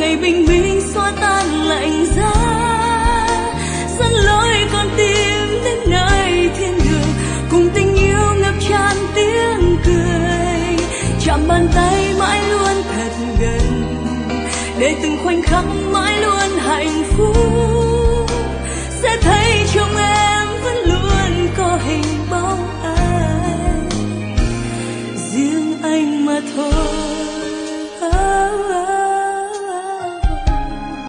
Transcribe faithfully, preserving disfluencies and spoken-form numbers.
ngày bình minh xóa tan lạnh giá, dẫn lối con tim đến nơi thiên đường, cùng tình yêu ngập tràn tiếng cười, chạm bàn tay mãi luôn thật gần, để từng khoảnh khắc mãi luôn hạnh phúc, sẽ thấy trong em